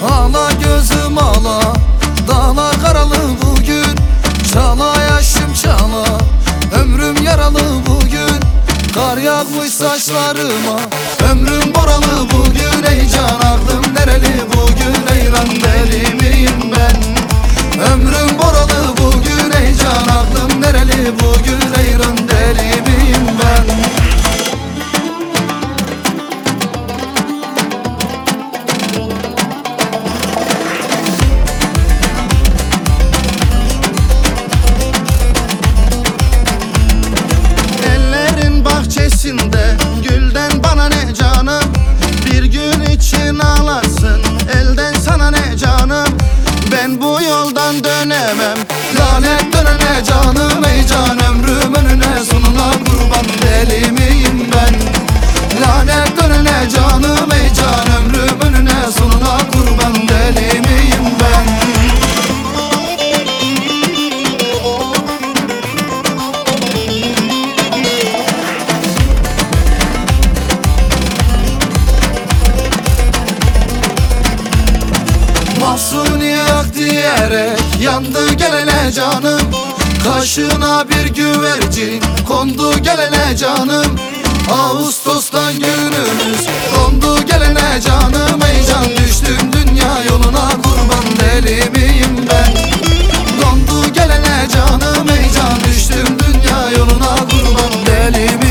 Ağla gözüm ağla, dağla karalı bugün. Çala yaşım çala, ömrüm yaralı bugün. Kar yağmış saçlarıma, ömrüm boralı bugün. Ey can aklım nereli bugün, ey lan deli miyim ben? Ömrüm boralı bugün, ey can aklım nereli bugün, ey lan deli miyim ben? Bahçesinde gülden bana ne canım, bir gün için ağlarsın elden sana ne canım. Ben bu yoldan dönemem, lanet dönene canım. Ey can ömrüm önüne sonuna kurban, deli miyim ben? Lanet dönene canım, ey can ömrüm önüne sonuna kurban, deli miyim ben? Mahsuni yak diyerek yandı gelene canım. Kaşına bir güvercin kondu gelene canım. Ağustos'tan günümüz kondu gelene canım. Ey can düştüm dünya yoluna kurban, deli miyim ben? Dondu gelene canım, ey can düştüm dünya yoluna kurban, deli miyim?